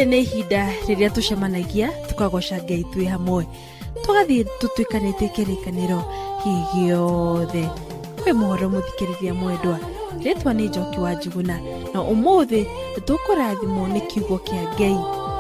rĩrĩ nĩ ihinda rĩrĩa tũcemanagia tukagoca Ngai twĩ hamwe, tugathiĩ tũtuĩkanĩtie kĩrĩkanĩro gĩothe. Kwĩ mũhoro mũthikĩrĩria mwendwa, rĩtwa nĩ Njoki wa Njuguna, na ũmũthĩ tũkũrathimwo nĩ kiugo kĩa Ngai.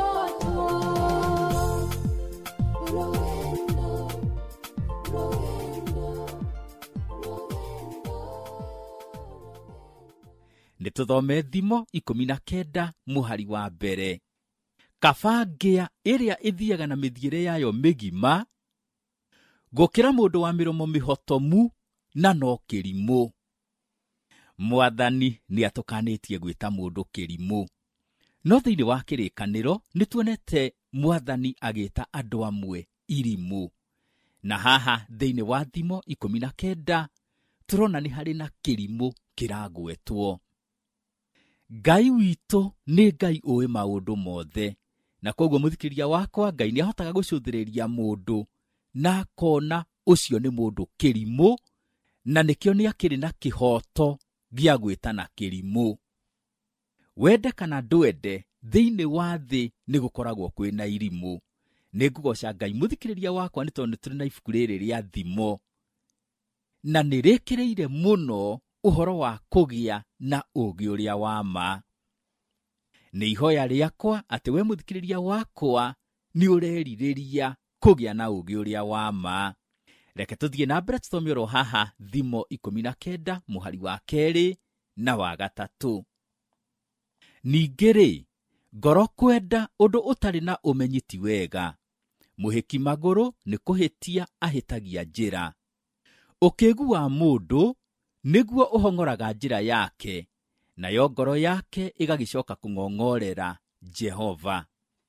Nĩtũthome Thimo 19 mũhari wa mbere. Kabangĩa ĩrĩa ĩthiaga na mĩthiĩre yayo mĩgima, gũkĩra mũndũ wa mĩromo mĩhotomu na no kĩrimũ. Mwathani nĩatũkanĩtie gwĩta mũndũ kĩrimũ, no thĩinĩ wa kĩrĩkanĩro nĩtuonete Mwathani agĩta andũ amwe irimũ. Na haha thĩinĩ wa Thimo 19 tũrona nĩ harĩ na kĩrimũ kĩragwetwo. Ngai witũ nĩ Ngai ũĩ maũndũ mothe, na koguo mũthikĩrĩria wakwa, Ngai nĩahotaga gũcũthĩrĩria mũndũ na akona ũcio nĩ mũndũ kĩrimũ, na nĩkĩo nĩakĩrĩ na kĩhoto gĩa gwĩtana kĩrimũ. Wende kana ndwende, thĩinĩ wa thĩ nĩgũkoragwo kwĩna irimũ. Nĩngũgoca Ngai mũthikĩrĩria wakwa, nĩ tondũ nĩtũrĩ na ibuku rĩrĩ rĩa Thimo, na nĩrĩkĩrĩire mũno ũhoro wa kũgĩa na ũũgĩ ũrĩa wa ma. Nĩ ihoya rĩakwa atĩ we mũthikĩrĩria wakwa nĩ ũrerirĩria kũgĩa na ũũgĩ ũrĩa wa ma. Reke tũthiĩ na mbere tũthome oro haha Thimo 19 mũhari wa 2 na wa 3. Ningĩ-rĩ, ngoro kwenda ũndũ ũtarĩ na ũmenyi ti wega. Mũhĩki magũrũ nĩ kũhĩtia ahĩtagia njĩra. Ũkĩĩgu wa mũndũ nĩguo ũhong'oraga njĩra yake, nayo ngoro yake ĩgagĩcoka kũng'ong'orera Jehova.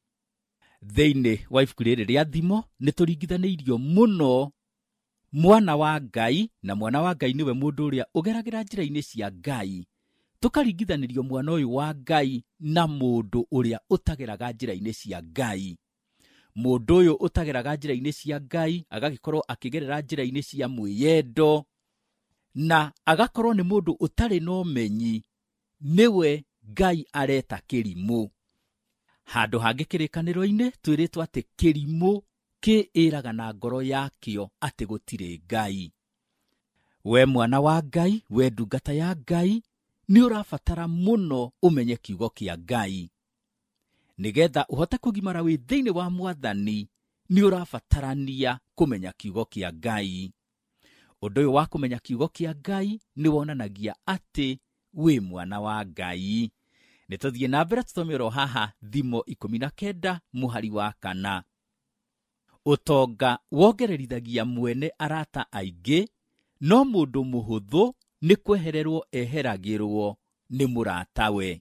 Thĩinĩ wa ibuku rĩrĩ rĩa Thimo nĩtũringithanĩirio mũno mwana wa Ngai, na mwana wa Ngai nĩwe mũndũ ũrĩa ũgeragĩra njĩra-inĩ cia Ngai. Tũkaringithanĩrio mwana ũyũ wa Ngai na mũndũ ũrĩa ũtageraga njĩra-inĩ cia Ngai. Mũndũ ũyũ ũtageraga njĩra-inĩ cia Ngai agagĩkorwo akĩgerera njĩra-inĩ cia mwĩyendo, na agakorwo nĩ mũndũ ũtarĩ na ũmenyi, nĩwe Ngai areta kĩrimũ. Handũ hangĩ kĩrĩkanĩro-inĩ twĩrĩtwo atĩ kĩrimũ kĩĩraga na ngoro yakĩo atĩ gũtirĩ Ngai. We mwana wa Ngai, we ndungata ya Ngai, nĩ ũrabatara mũno ũmenye kiugo kĩa Ngai. Nĩgetha ũhote kũgimara wĩ thĩinĩ wa Mwathani, nĩ ũrabatarania kũmenya kiugo kĩa Ngai. Ũndũ ũyũ wa kũmenya kiugo kĩa Ngai nĩ wonanagia atĩ wĩ mwana wa Ngai. Nĩtũthiĩ na mbere tũthome oro haha Thimo 19 mũhari wa 4. Ũtonga wongererithagia mwene arata aingĩ, no mũndũ mũhũthũ nĩ kwehererwo eheragĩrwo nĩ mũratawe.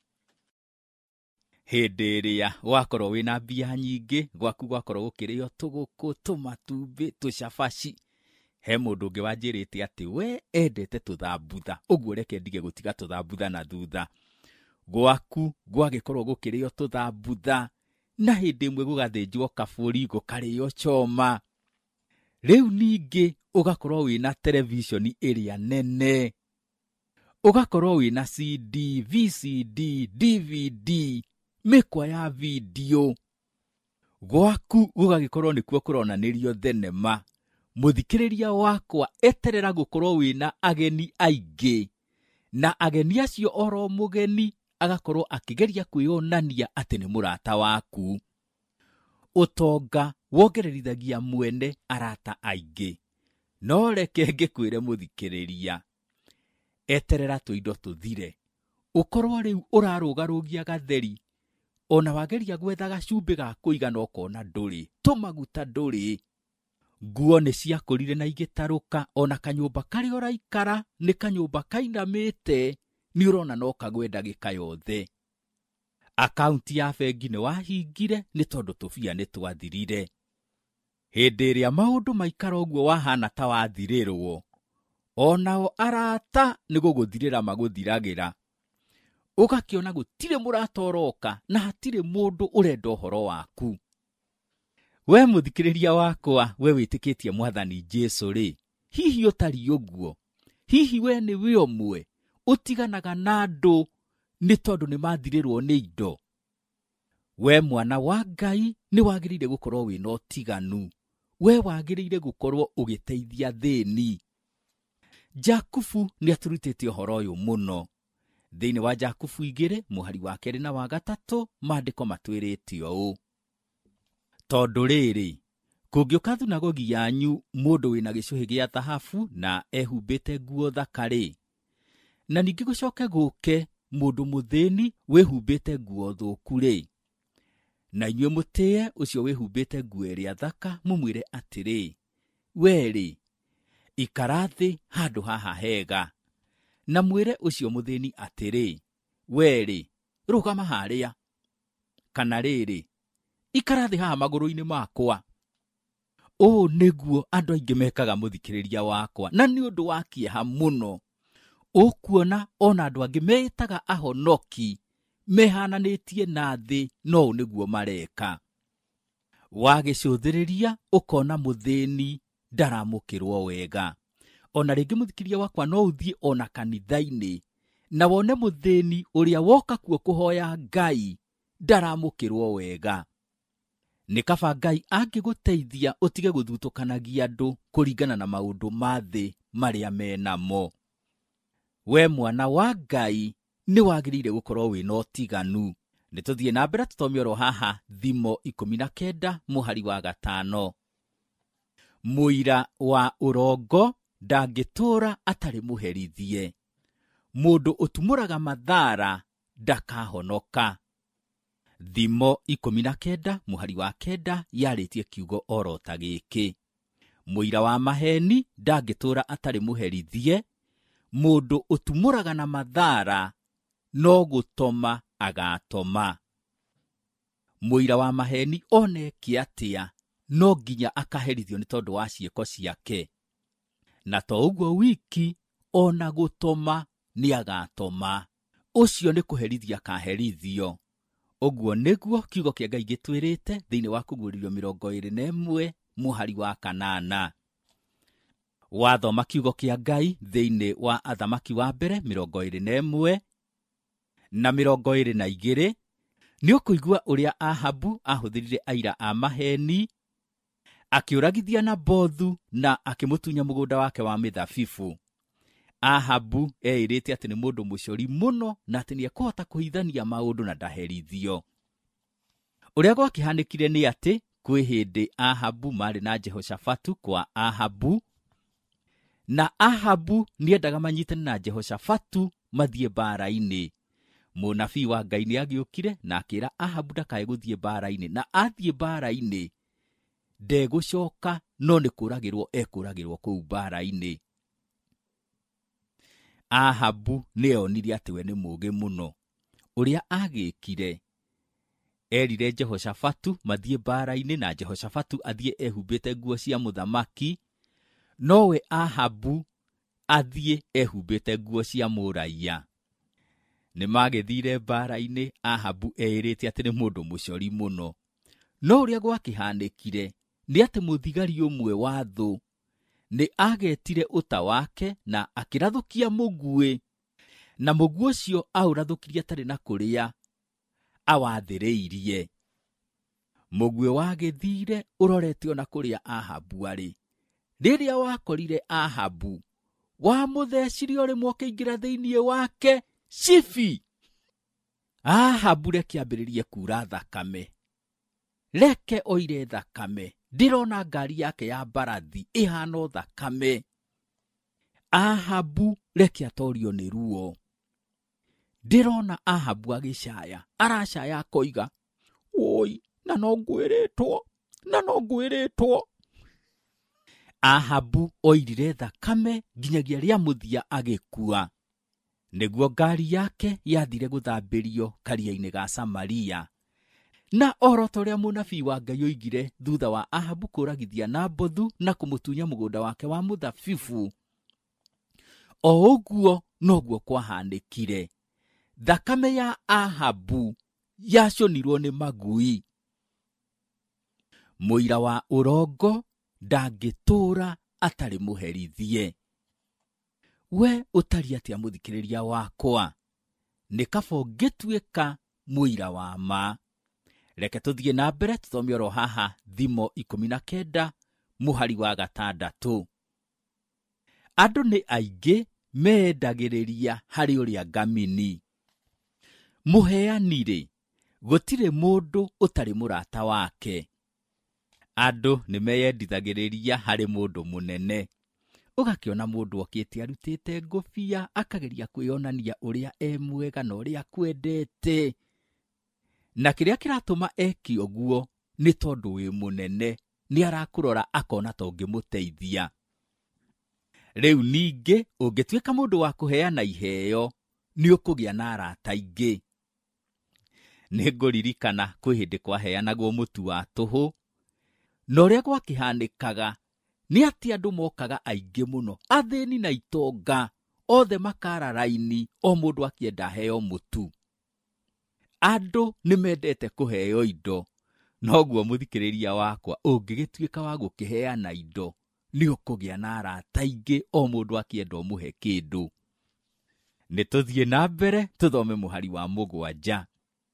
Hĩndĩ ĩrĩa wakorwo wĩna mbia nyingĩ, gwaku gwakorwo gũkĩrĩo tũgũkũ, tũmatumbĩ, tũcabaci, he mũndũ ũngĩ wanjĩrĩte atĩ we endete tũthambutha, ũguo reke ndige gũtiga tũthambutha na thutha. Gwaku gwagĩkorwo gũkĩrĩo tũthambutha, na hĩndĩ ĩmwe gũgathĩnjwo kabũri, gũkarĩo choma. Rĩu ningĩ ũgakorwo wĩna televishoni ĩrĩa nene, ũgakorwo wĩna CD, VCD, DVD, mĩkwa ya video. Gwaku gũgagĩkorwo nĩkuo kũronanĩrio thenema. Mũthikĩrĩria wakwa, eterera gũkorwo wĩna ageni aingĩ, na ageni acio oro mũgeni agakorwo akĩgeria kwĩyonania atĩ nĩ mũrata waku. Ũtonga wongererithagia mwene arata aingĩ, no reke ngĩkwĩre mũthikĩrĩria, eterera tũindo tũthire. Ũkorwo rĩu ũrarũgarũgia gatheri, ona wageria gwetha gacumbĩ ga kũigana ũkona ndũrĩ, tũmaguta ndũrĩ. Nguo nĩ ciakũrire na igĩtarũka, ona kanyũmba karĩa ũraikara nĩ kanyũmba kainamĩte, nĩ ũrona no kagwe ndagĩka yothe. Akaunti ya bengi nĩ wahingire nĩ tondũ tũbia nĩ twathirire. Hĩndĩ ĩrĩa maũndũ maikara ũguo wahana ta wathirĩrwo, onao arata nĩ gũgũthirĩra magũthiragĩra. Ũgakĩona gũtirĩ mũrata ũroka na hatirĩ mũndũ ũrenda ũhoro waku. We mũthikĩrĩria wakwa, we wĩtĩkĩtie Mwathani Jesũ-rĩ, hihi ũtari ũguo, hihi we nĩ we ũmwe ũtiganaga na andũ nĩ tondũ nĩ mathirĩrwo nĩ indo? We mwana wa Ngai nĩ wagĩrĩire gũkorwo wĩna ũtiganu. We wagĩrĩire gũkorwo ũgĩteithia thĩni. Jakubu nĩ aturutĩte ũhoro ũyũ mũno. Thĩinĩ wa Jakubu 2 mũhari wa 2 na wa 3 maandĩko matwĩrĩte ũũ: tondũ rĩrĩ, kũngĩũka thunagogi yanyu mũndũ wĩna gĩcũhĩ gĩa thahabu na ehumbĩte nguo thaka-rĩ, na ningĩ gũcoke gũke mũndũ mũthĩni wĩhumbĩte nguo thũku-rĩ, na inyuĩ mũtĩe ũcio wĩhumbĩte nguo ĩrĩa thaka, mũmwĩre atĩrĩ, we-rĩ, ikara thĩ handũ haha hega, na mwĩre ũcio mũthĩni atĩrĩ, we-rĩ, rũgama harĩa, kana rĩrĩ, ikara thĩ haha magũrũ-inĩ makwa. Ũũ nĩguo andũ aingĩ mekaga, mũthikĩrĩria wakwa, na nĩ ũndũ wa kĩeha mũno. Ũkuona ona andũ angĩ meĩtaga ahonoki mehananĩtie na thĩ, no ũũ nĩguo mareka. Wagĩcũthĩrĩria ũkona mũthĩni ndaramũkĩrwo wega. Ona rĩngĩ mũthikĩrĩria wakwa, no ũthiĩ ona kanitha-inĩ na wone mũthĩni ũrĩa woka kuo kũhoya Ngai ndaramũkĩrwo wega. Nĩ kaba Ngai angĩgũteithia ũtige gũthutũkanagia andũ kũringana na maũndũ ma thĩ marĩa menamo. We mwana wa Ngai nĩ wagĩrĩire gũkorwo wĩna ũtiganu. Nĩ tũthiĩ na mbere tũtome oro haha Thimo 19 mũhari wa 5. Mũira wa ũrongo ndangĩtũũra atarĩ mũherithie. Mũndũ ũtumũraga mathaara ndakahonoka. Thimo 19 mũhari wa 9 yarĩtie kiugo oro ta gĩkĩ: mũira wa maheni ndangĩtũũra atarĩ mũherithie. Mũndũ ũtumũraga na mathaara no gũtoma agatoma. Mũira wa maheni oneke atĩa no nginya akaherithio nĩ tondũ wa ciĩko ciake. Na to ũguo wiki, ona gũtoma nĩ agatoma. Ũcio nĩ kũherithia akaherithio. Ũguo nĩguo kiugo kĩa Ngai gĩtwĩrĩte thĩinĩ wa Kũguũrĩrio 21 mũhari wa 8. Wathoma kiugo kĩa Ngai thĩinĩ wa Athamaki wa mbere 21 na 22, nĩ ũkũigua ũrĩa Ahabu ahũthĩrire aira a maheni, akĩũragithia Nabothu na akĩmũtunya mũgũnda wake wa mĩthabibũ. Ahabu eĩrĩte atĩ nĩ mũndũ mũcori mũno na atĩ nĩekũhota kũhithania maũndũ na ndaherithio. Ũrĩa gwakĩhanĩkire nĩ atĩ kwĩ hĩndĩ Ahabu marĩ na Jehoshafatu kwa Ahabu, na Ahabu nĩendaga manyitane na Jehoshafatu mathiĩ mbaara-inĩ. Mũnabii wa Ngai nĩagĩũkire na akĩĩra Ahabu ndakae gũthiĩ mbaara-inĩ, na athiĩ mbaara-inĩ ndegũcoka, no nĩ kũragĩrwo ekũragĩrwo kũu mbaara-inĩ. Ahabu nĩonire atĩ we nĩ mũũgĩ mũno. Ũrĩa agĩĩkire, erire Jehoshafatu mathiĩ mbaara-inĩ na Jehoshafatu athiĩ ehumbĩte nguo cia mũthamaki, nowe Ahabu athiĩ ehumbĩte nguo cia mũraiya. Nĩmagĩthire mbaara-inĩ, Ahabu eĩrĩte atĩ nĩ mũndũ mũcori mũno. No ũrĩa gwakĩhanĩkire nĩ atĩ mũthigari ũmwe wa thũ nĩ agetire ũta wake na akĩrathũkia mũguĩ, na mũguĩ ũcio aũrathũkirie atarĩ na kũrĩa awathĩrĩirie. Mũguĩ wagĩthire ũrorete ona kũrĩa Ahabu arĩ. Rĩrĩa wakorire Ahabu, wamũthecire ũrĩ mokĩingĩra thĩinĩ wake cibi. Ahabu reke ambĩrĩrie kuura thakame, reke oire thakame. Ndĩrona ngari yake ya mbarathi ĩhana thakame. Ahabu reke atorio nĩ ruo. Ndĩrona Ahabu agĩcaya, aracaya akoiga, oi, na no ngwĩrĩtwo. Ahabu oirire thakame nginyagia rĩa mũthia agĩkua. Nĩguo ngari yake yathire gũthambĩrio karia-inĩ ga Samaria. Na oro ta ũrĩa mũnabii wa Ngai oigire thutha wa Ahabu kũragithia Nabothu na kũmũtunya mũgũnda wake wa mũthabibũ, o ũguo noguo kwahanĩkire. Thakame ya Ahabu yaconirwo nĩ magui. Mũira wa ũrongo ndangĩtũũra atarĩ mũherithie. We ũtari atĩa mũthikĩrĩria wakwa? Nĩ kaba ũngĩtuĩka mũira wa ma. Reke tũthiĩ na mbere tũthome oro haha Thimo 19 mũhari wa 6. Andũ nĩ aingĩ meendagĩrĩria harĩ ũrĩa ngamini. Mũheani-rĩ, gũtirĩ mũndũ ũtarĩ mũrata wake. Andũ nĩ meyendithagĩrĩria harĩ mũndũ mũnene. Ũgakĩona mũndũ okĩte arutĩte ngũbia akageria kwĩonania ũrĩa mwega na ũrĩa kwendete. Na kĩrĩa kĩratũma eki ũguo nĩ tondũ wĩ mũnene, nĩ arakũrora akona ta ũngĩmũteithia. Rĩu ningĩ ũngĩtuĩka mũndũ wa kũheana iheo nĩ ũkũgĩa na arata aingĩ. Nĩ ngũririkana kwĩ hĩndĩ kwaheanagwo mũtu wa tũhũ, na ũrĩa gwakĩhanĩkaga nĩ atĩ andũ mokaga aingĩ mũno, athĩni na itonga, othe makara raini, o mũndũ akĩenda heo mũtu. Andũ nĩ mendete kũheo indo, noguo mũthikĩrĩria wakwa ũngĩgĩtuĩka wa gũkĩheana indo, nĩ ũkũgĩa na arata aingĩ, o mũndũ akĩenda ũmũhe kĩndũ. Nĩ tũthiĩ na mbere tũthome mũhari wa 7.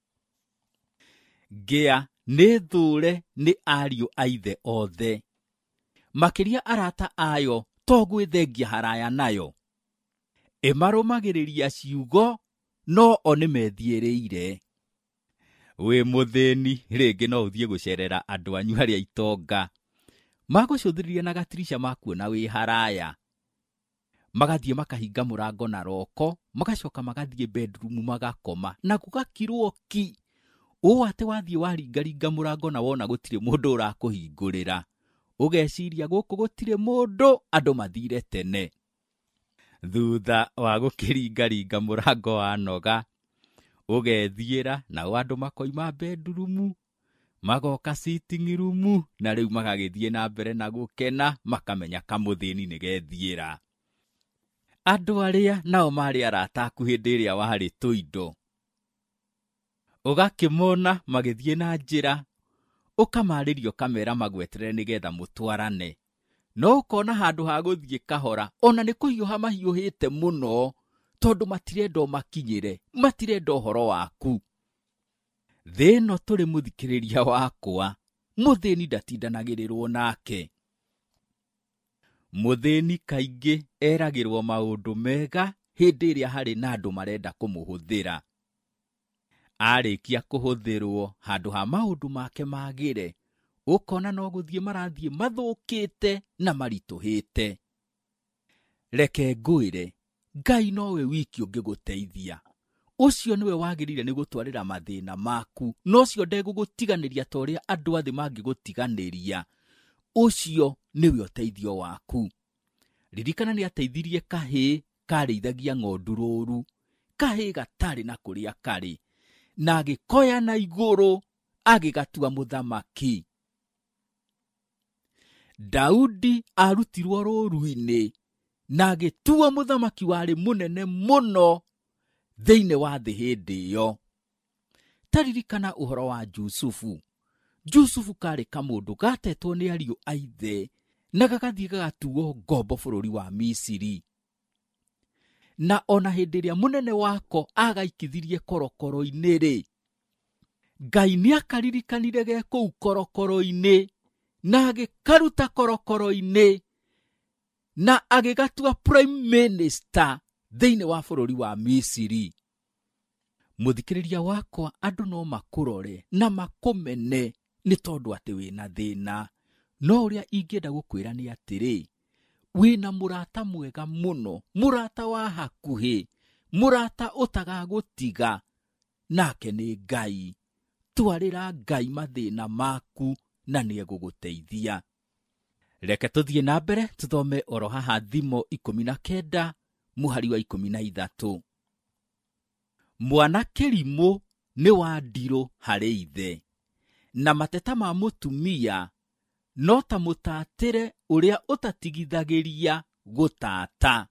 Ngĩa nĩ thũre nĩ ariũ a ithe othe, makĩria arata ayo to gwĩthengia haraya nayo. Ĩmarũmagĩrĩria ciugo, no o nĩ methiĩrĩire. Wĩ mũthĩni rĩngĩ no ũthiĩ gũcerera andũ anyu harĩa itonga, magũcũthĩrĩria na gatirisha makuona wĩ haraya. Magathiĩ makahinga mũrango na roko, magacoka magathiĩ bedroom magakoma, na gũgakirwo ki. Ũũ atĩ wathiĩ waringaringa mũrango na wona gũtirĩ mũndũ ũrakũhingũrĩra, ũgeciria gũkũ gũtirĩ mũndũ, andũ mathire tene. Thutha wa gũkĩringaringa mũrango wa noga, ũgethiĩra na andũ makoima bedroom, magoka sitting room, na rĩu magagĩthiĩ na mbere na gũkena, makamenya kamũthĩni nĩ gethiĩra. Andũ arĩa nao marĩ arata aku hĩndĩ ĩrĩa warĩ tũindo, ũgakĩmona magĩthiĩ na njĩra, ũkamarĩrio kamera magweterere nĩgetha mũtwarane. No ũkona handũ ha gũthiĩ kahora, ona nĩ kũhiũha mahiũhĩte mũno, tondũ matirenda makinyĩre, matirenda ũhoro waku. Thĩno tũrĩ mũthikĩrĩria wakwa, mũthĩni ndatindanagĩrĩrwo nake. Mũthĩni kaingĩ eragĩrwo maũndũ mega hĩndĩ ĩrĩa harĩ na andũ marenda kũmũhũthĩra. Arĩkia kũhũthĩrwo handũ ha maũndũ make magĩre, ũkona no gũthiĩ marathiĩ mathũkĩte na maritũhĩte. Reke ngwĩre, Ngai nowe wiki ũngĩgũteithia. Ũcio nĩwe wagĩrĩire nĩ gũtwarĩra mathĩna maku, no ũcio ndegũgũtiganĩria ta ũrĩa andũ athĩ mangĩgũtiganĩria. Ũcio nĩwe ũteithio waku. Ririkana nĩ ateithirie kahĩĩ karĩithagia ng'ondu rũũru, kahĩĩ gatarĩ na kũrĩa karĩ, na agĩkoya na igũrũ agĩgatua mũthamaki. Daudi arutirwo rũũru-inĩ na agĩtua mũthamaki warĩ mũnene mũno thĩinĩ wa thĩ hĩndĩ ĩyo. Taririkana ũhoro wa Jusufu. Jusufu karĩ kamũndũ gatetwo nĩ ariũ a ithe na gagathiĩ gagatuo ngombo bũrũri wa Misiri. Na ona hĩndĩ ĩrĩa mũnene wako agaikithirie korokoro-inĩ-rĩ, Ngai nĩ akaririkanire ge kũu korokoro-inĩ na agĩkaruta korokoro-inĩ na agĩgatua prime minister thĩinĩ wa bũrũri wa Misiri. Mũthikĩrĩria wakwa, andũ no makũrore na makũmene nĩ tondũ atĩ wĩna thĩna, no ũrĩa ingĩenda gũkwĩra nĩ atĩrĩ, wĩna mũrata mwega mũno, mũrata wa hakuhĩ, mũrata ũtagagũtiga, nake nĩ Ngai. Twarĩra Ngai mathĩna maku na nĩ egũgũteithia. Reke tũthiĩ na mbere tũthome oro haha Thimo 19 mũhari wa 13. Mwana kĩrimũ nĩ wa ndirũ harĩ ithe, na mateta ma mũtumia no ta mũtatĩre ũrĩa ũtatigithagĩria gũtata.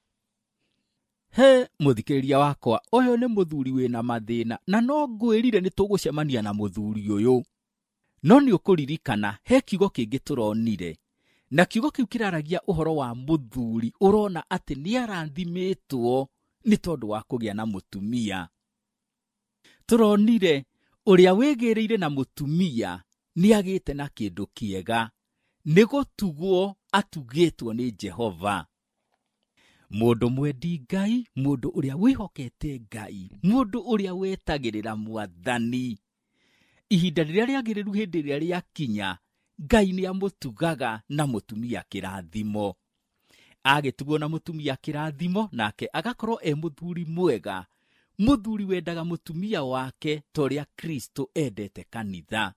He mũthikĩrĩria wakwa, ũyũ nĩ mũthuri wĩna mathĩna, na no ngwĩrire nĩ tũgũcemania na mũthuri ũyũ. No nĩ ũkũririkana he kiugo kĩngĩ tũronire, na kiugo kĩu kĩraragia ũhoro wa mũthuri ũrona atĩ nĩ arathimĩtwo nĩ tondũ wa kũgĩa na mũtumia. Tũronire ũrĩa wĩgĩrĩire na mũtumia nĩagĩte na kĩndũ kĩega, nĩ gũtugwo atugĩtwo nĩ Jehova. Mũndũ mwendi Ngai, mũndũ ũrĩa wĩhokete Ngai, mũndũ ũrĩa wetagĩrĩra Mwathani, ihinda rĩrĩa rĩagĩrĩru hĩndĩ ĩrĩa rĩakinya, Ngai nĩamũtugaga na mũtumia kĩrathimo. Agĩtugwo na mũtumia kĩrathimo, nake agakorwo mũthuri mwega, mũthuri wendaga mũtumia wake ta ũrĩa Kristo endete kanitha.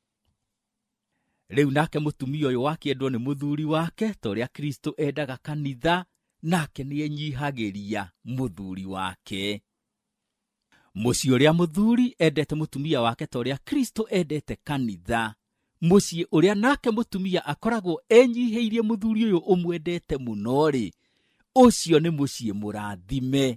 Rĩu nake mũtumia ũyũ wakĩendwo nĩ mũthuri wake ta ũrĩa Kristo endaga kanitha, nake nĩenyihagĩria mũthuri wake. Mũciĩ ũrĩa mũthuri endete mũtumia wake ta ũrĩa Kristo endete kanitha, mũciĩ ũrĩa nake mũtumia akoragwo enyihĩirie mũthuri ũyũ ũmwendete mũno-rĩ, ũcio nĩ mũciĩ mũrathime.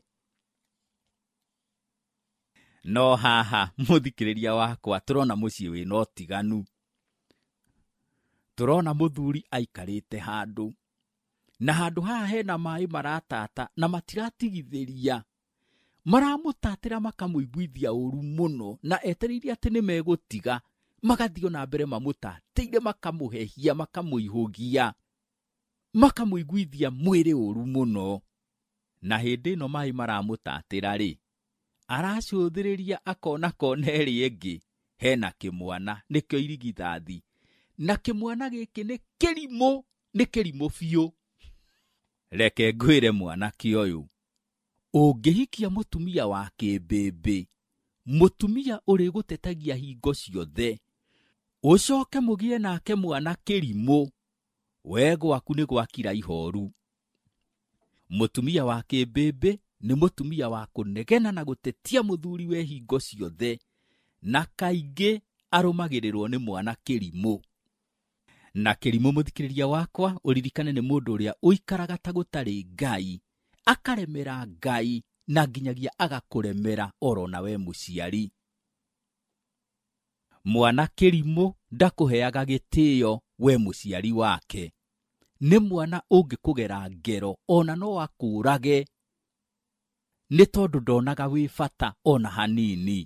No haha mũthikĩrĩria wakwa tũrona mũciĩ wĩna ũtiganu. Tũrona mũthuri aikarĩte handũ, na handũ haha hena maĩ maratata na matiratigithĩria. Maramũtatĩra makamũiguithia ũru mũno, na etereirie atĩ nĩmegũtiga, magathiĩ na mbere mamũtatĩire, makamũhehia, makamũihũgia, makamũiguithia mwĩrĩ ũru mũno. Na hĩndĩ ĩno maĩ maramũtatĩra-rĩ, aracũthĩrĩria akona kona ĩrĩa ĩngĩ hena kĩmwana, nĩkĩo irigithathi, na kĩmwana gĩkĩ nĩ kĩrimũ biũ. Reke ngwĩre mwanake ũyũ, ũngĩhikia mũtumia wa kĩmbĩmbĩ, mũtumia ũrĩgũtetagia hingo ciothe, ũcoke mũgĩe nake mwana kĩrimũ, we gwaku nĩ gwakira ihoru. Mũtumia wa kĩmbĩmbĩ nĩ mũtumia wa kũnegena na gũtetia mũthuri we hingo ciothe, na kaingĩ arũmagĩrĩrwo nĩ mwana kĩrimũ. Na kĩrimũ, mũthikĩrĩria wakwa, ũririkane nĩ mũndũ ũrĩa ũikaraga ta gũtarĩ Ngai, akaremera Ngai, na nginyagia agakũremera oro nawe mũciari. Mwana kĩrimũ ndakũheaga gĩtĩo we mũciari wake. Nĩ mwana ũngĩkũgera ngero, ona no akũrage, nĩ tondũ ndonaga wĩ bata ona hanini.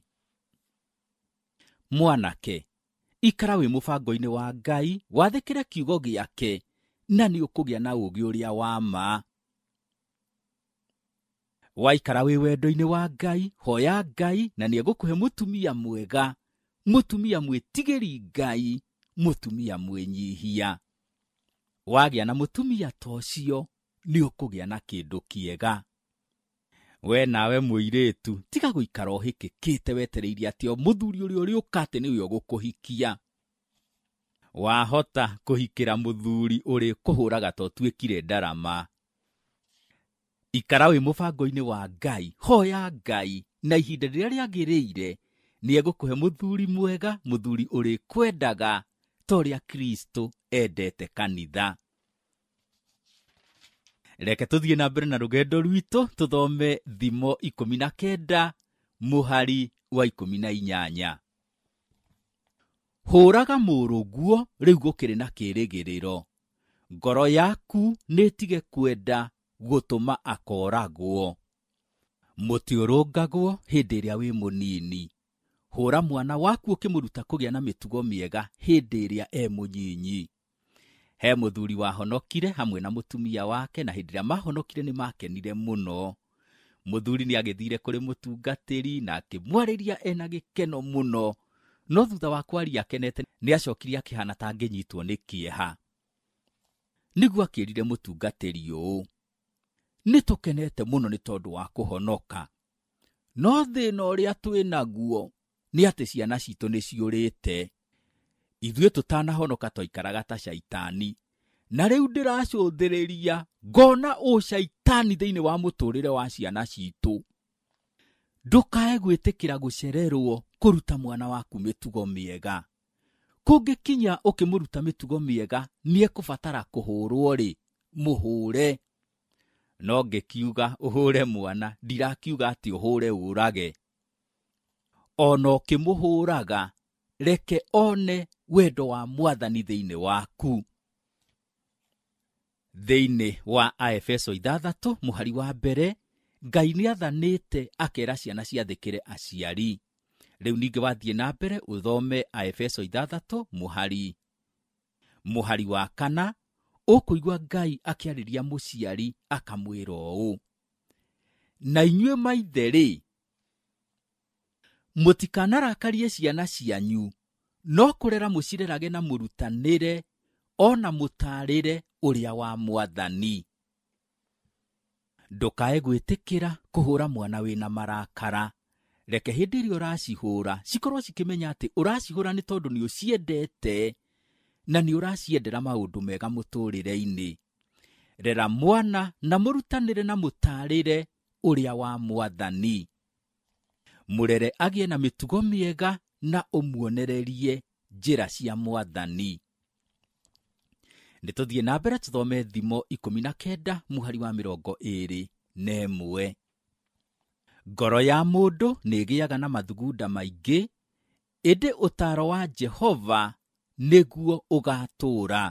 Mwanake, ikara wĩ mũbango-inĩ wa Ngai, wathĩkĩre kiugo gĩake, na nĩ ũkũgĩa na ũũgĩ ũrĩa wa ma. Waikara wĩ wendo-inĩ wa Ngai, hoya Ngai, na nĩegũkũhe mũtumia mwega, mũtumia mwĩtigĩri Ngai, mũtumia mwĩnyihia. Wagĩa na mũtumia ta ũcio, nĩ ũkũgĩa na kĩndũ kĩega. We nawe mũirĩtu, tiga gũikara ũhĩkĩkĩte wetereirie atĩ o mũthuri ũrĩa ũrĩũka atĩ nĩwe ũgũkũhikia. Wahota kũhikĩra mũthuri ũrĩ kũhũraga ta ũtuĩkire ndarama. Ikara wĩ mũbango-inĩ wa Ngai, hoya Ngai, na ihinda rĩrĩa rĩagĩrĩire nĩegũkũhe mũthuri mwega, mũthuri ũrĩ kwendaga ta ũrĩa Kristo endete kanitha. Reke tũthiĩ na mbere na rũgendo rwitũ, tũthome Thimo 19 mũhari wa 18. Hũraga mũrũguo, rĩu gũkĩrĩ na kĩĩrĩgĩrĩro. Ngoro yaku nĩtige kwenda gũtũma akoragwo. Mũtĩ ũrũngagwo hĩndĩ ĩrĩa wĩ mũnini. Hũra mwana waku ũkĩmũruta kũgĩa na mĩtugo mĩega hĩndĩ ĩrĩa mũnyinyi. He mũthuri wahonokire hamwe na mũtumia wake, na hĩndĩ ĩrĩa mahonokire nĩ makenire mũno. Mũthuri nĩagĩthire kũrĩ mũtungatĩri na akĩmwarĩria ena gĩkeno mũno, no thutha wa kwaria akenete nĩacokirie akĩhana ta angĩnyitwo nĩ kĩeha. Nĩguo akĩrire mũtungatĩri ũũ, nĩtũkenete mũno nĩ tondũ wa kũhonoka, no thĩna ũrĩa twĩnaguo nĩ atĩ ciana citũ nĩciũrĩte. Ithuĩ tũtanahonoka twaikaraga ta caitani, na rĩu ndĩracũthĩrĩria ngona ũcaitani thĩinĩ wa mũtũrĩre wa ciana citũ. Ndũkae gwĩtĩkĩra gũcererwo kũruta mwana waku mĩtugo mĩega. Kũngĩkinya ũkĩmũruta mĩtugo mĩega nĩekũbatara kũhũrwo-rĩ, mũhũre. No ngĩkiuga ũhũre mwana, ndirakiuga atĩ ũhũre ũrage. Ona ũkĩmũhũraga, reke one wendo wa Mwathani thĩinĩ waku. Thĩinĩ wa Aefeso 6 mũhari wa mbere, Ngai nĩathanĩte akera ciana ciathĩkĩre aciari. Rĩu ningĩ wathiĩ na mbere ũthome Aefeso 6 mũhari wa 4, ũkũigua Ngai akĩarĩria mũciari akamwĩra ũũ: na inyuĩ maithe-rĩ, mũtikanarakarie ciana cianyu, no kũrera mũcirerage na mũrutanĩre, ona mũtaarĩre ũrĩa wa Mwathani. Ndũkae gwĩtĩkĩra kũhũra mwana wĩna marakara. Reke hĩndĩ ĩrĩa ũracihũra cikorwo cikĩmenya atĩ ũracihũra nĩ tondũ nĩ ũciendete na nĩ ũraciendera maũndũ mega mũtũũrĩre-inĩ. Rera mwana na mũrutanĩre na mũtaarĩre ũrĩa wa Mwathani. Mũrere agĩe na mĩtugo mĩega na ũmuonererie njĩra cia Mwathani. Nĩtũthiĩ na mbere tũthome Thimo 19 mũhari wa 21. Ngoro ya mũndũ nĩgĩaga na mathugunda maingĩ, ĩndĩ ũtaaro wa Jehova nĩguo ũgatũũra.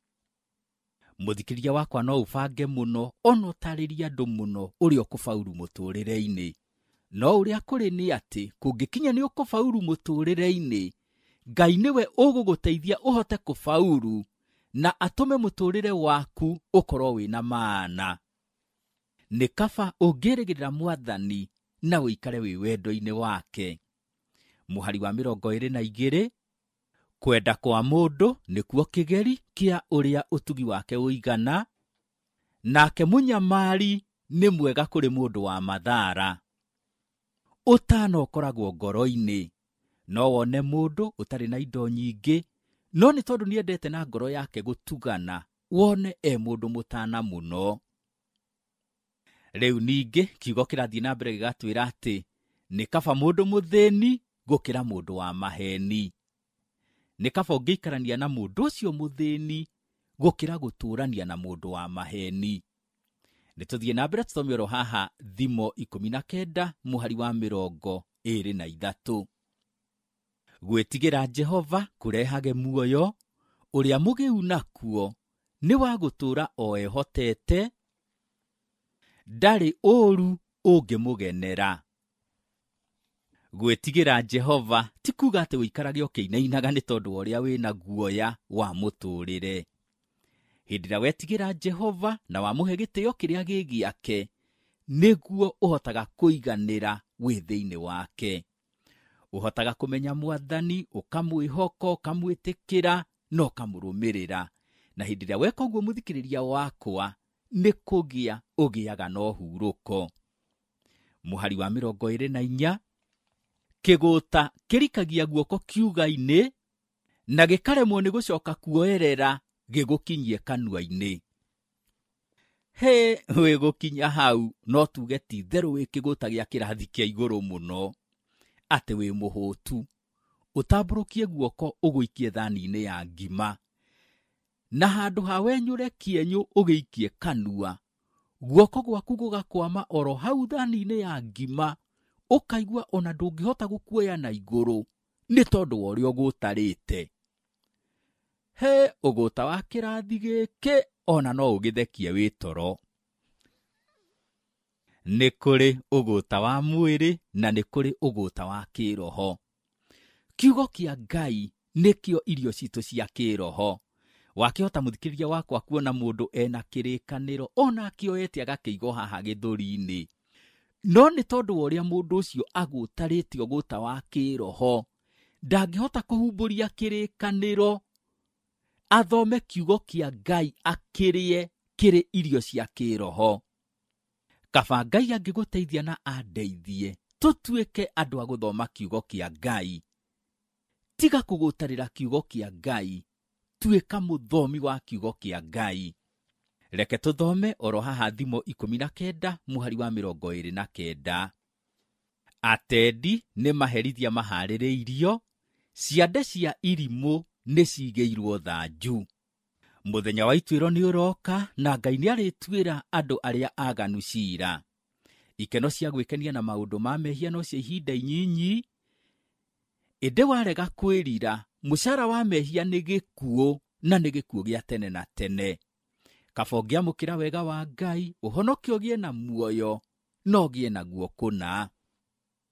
Mũthikĩria wakwa no ũbange mũno, ona ũtarĩria andũ mũno ũrĩa ũkũbauru mũtũũrĩre-inĩ. No ũrĩa kũrĩ nĩ atĩ kũngĩkinya nĩ ũkũbauru mũtũũrĩre-inĩ, Ngai nĩwe ũgũgũteithia ũhote kũbauru na atũme mũtũũrĩre waku ũkorwo wĩna maana. Nĩ kaba ũngĩrĩgĩrĩra Mwathani na ũikare wĩ wendo-inĩ wake. Mũhari wa 22, kwenda kwa mũndũ nĩkuo kĩgeri kĩa ũrĩa ũtugi wake ũigana, nake mũnyamari nĩ mwega kũrĩ mũndũ wa mathaara. Ũtaana ũkoragwo ngoro-inĩ, no wone mũndũ ũtarĩ na indo nyingĩ, no nĩ tondũ nĩendete na ngoro yake gũtugana, wone mũndũ mũtaana mũno. Rĩu ningĩ kiugo kĩrathiĩ na mbere gĩgatwĩra atĩ nĩ kaba mũndũ mũthĩni gũkĩra mũndũ wa maheni. Nĩ kaba ũngĩikarania na mũndũ ũcio mũthĩni gũkĩra gũtũũrania na mũndũ wa maheni. Nĩtũthiĩ na mbere tũthome oro haha Thimo 19 mũhari wa 23. Gwĩtigĩra Jehova kũrehage muoyo, ũrĩa mũgĩu nakuo nĩ wa gũtũũra o ehotete, ndarĩ ũũru ũngĩmũgenera. Gwĩtigĩra Jehova ti kuuga atĩ ũikarage ũkĩinainaga nĩ tondũ wa ũrĩa wĩna guoya wa mũtũũrĩre. Hĩndĩ ĩrĩa wetigĩra Jehova na wamũhe gĩtĩo kĩrĩa gĩ gĩake, nĩguo ũhotaga kũiganĩra wĩ thĩinĩ wake. Ũhotaga kũmenya Mwathani, ũkamwĩhoka, ũkamwĩtĩkĩra na ũkamũrũmĩrĩra. Na hĩndĩ ĩrĩa weka ũguo mũthikĩrĩria wakwa, nĩ kũgĩa ũgĩaga na ũhurũko. Mũhari wa 24, kĩgũũta kĩrikagia guoko kiuga-inĩ, na gĩkaremwo nĩ gũcoka kuoerera gĩgũkinyie kanua-inĩ. Wĩgũkinya hau no tuge ti therũ wĩ kĩgũũta gĩa kĩrathi kĩa igũrũ mũno, atĩ wĩ mũhũtu, ũtambũrũkie guoko ũgũikie thani-inĩ ya ngima, na handũ ha wenyũre kĩenyũ ũgĩikie kanua, guoko gwaku gũgakwama oro hau thani-inĩ ya ngima, ũkaigua ona ndũngĩhota gũkuoya na igũrũ nĩ tondũ wa ũrĩa ũgũtarĩte. Ũgũũta wa kĩrathi gĩkĩ ona no ũgĩthekie wĩ toro. Nĩ kũrĩ ũgũũta wa mwĩrĩ na nĩ kũrĩ ũgũũta wa kĩroho. Kiugo kĩa Ngai nĩkĩo irio citũ cia kĩroho. Wakĩhota mũthikĩrĩria wakwa kuona mũndũ ena kĩrĩkanĩro ona akĩoete agakĩigwo haha gĩthũri-inĩ, no nĩ tondũ wa ũrĩa mũndũ ũcio agũtarĩte ũgũũta wa kĩroho, ndangĩhota kũhumbũria kĩrĩkanĩro athome kiugo kĩa Ngai akĩrĩe kĩrĩ irio cia kĩroho. Kaba Ngai angĩgũteithia na andeithie tũtuĩke andũ a gũthoma kiugo kĩa Ngai. Tiga kũgũtarĩra kiugo kĩa Ngai, tuĩka mũthomi wa kiugo kĩa Ngai. Reke tũthome oro haha Thimo 19 mũhari wa 29. Atendi nĩ maherithia maharĩrĩirio, ciande cia irimũ nĩ cigĩirwo thanju. Mũthenya wa ituĩro nĩ ũroka, na Ngai nĩ arĩtuĩra andũ arĩa aganu ciira. Ikeno cia gwĩkenia na maũndũ ma mehia no cia ihinda inyinyi, ĩndĩ warega kwĩrira, mũcara wa mehia nĩ gĩkuũ, na nĩ gĩkuũ gĩa tene na tene. Kaba ũngĩamũkĩra wega wa Ngai, ũhonokio ũgĩe na muoyo, no ũgĩe naguo kũna.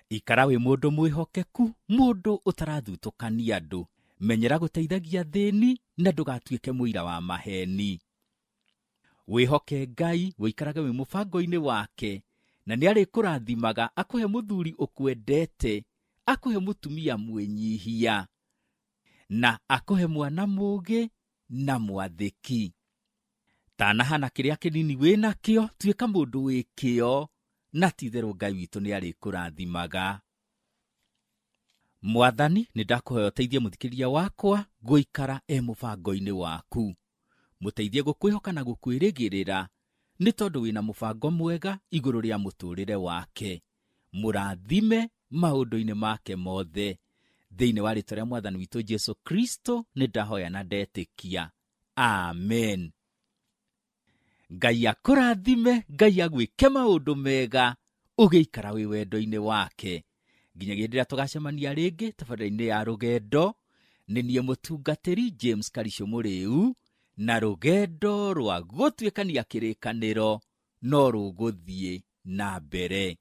Ikara wi mundu mwihokeku, mundu utarathutũkania andu. Menyera guteithagia thĩni na ndugatuĩke mũira wa maheni. Wihoke Ngai, wikarage wi mũbango-inĩ wake, na nĩ arĩkũrathimaga akuhe mũthuri ũkwendete, akuhe mũtumia mwĩnyihia, na akuhe mwana mũũgĩ na mwathĩki. Tanahana kĩrĩa kĩnini wĩna kĩo, tuĩka mũndũ wĩ kĩo, na titherũ Ngai witũ nĩ arĩkũrathimaga. Mwathani, nĩ ndakũhoya ũteithie mũthikĩrĩria wakwa gũikara mũbango-inĩ waku. Mũteithie gũkwĩhoka na gũkwĩrĩgĩrĩra, nĩ tondũ wĩna mũbango mwega igũrũ rĩa mũtũũrĩre wake. Mũrathime maũndũ-inĩ make mothe. Thĩinĩ wa rĩĩtwa rĩa Mwathani witũ Jesũ Kristo nĩ ndahoya na ndetĩkia. Amen. Ngai akũrathime, Ngai agwĩke maũndũ mega, ũgĩikara wĩ wendo-inĩ wake. Nginyagia rĩrĩa tũgacemania rĩngĩ tabarĩra-inĩ ya rũgendo, nĩ niĩ mũtungatĩri James Karicio Mũrĩu, na rũgendo rwa gũtuĩkania kĩrĩkanĩro no rũgũthiĩ na mbere.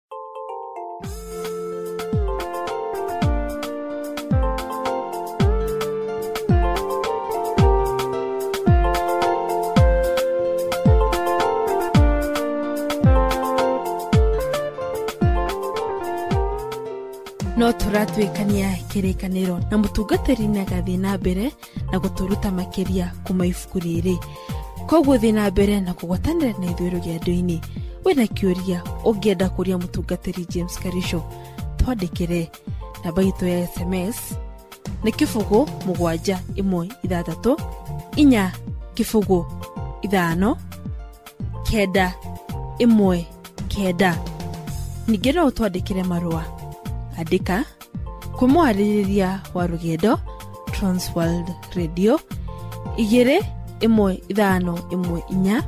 No tũratuĩkania kĩrĩkanĩro na mũtungatĩri nĩ agathiĩ na mbere na gũtũruta makĩria kuma ibuku rĩrĩ. Koguo thiĩ na mbere na kũgwatanĩra na ithuĩ rũgendo-inĩ. Wĩna kĩũria ũngĩenda kũria mũtungatĩri James Karicio, twandĩkĩre. Namba itũ ya SMS nĩ 716 455 Ningĩ no twandĩkĩre marũa. Andĩka kwĩ mũharĩrĩria wa rũgendo, Transworld Radio 21514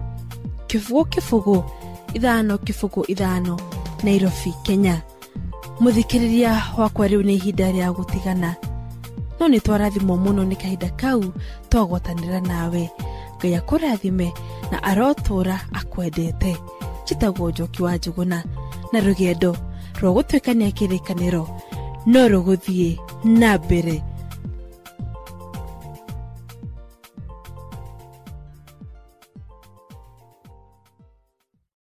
505 Nairobi, Kenya. Mũthikĩrĩria wakwa, rĩu nĩ ihinda rĩa gũtigana, no nĩ twarathimwo mũno nĩ kahinda kau twagwatanĩra nawe. Ngai akũrathime na arotũũra akwendete. Njĩtagwo Njoki wa Njũgũna, na rũgendo rwa gũtuĩkania kĩrĩkanĩro no rũgũthiĩ na mbere.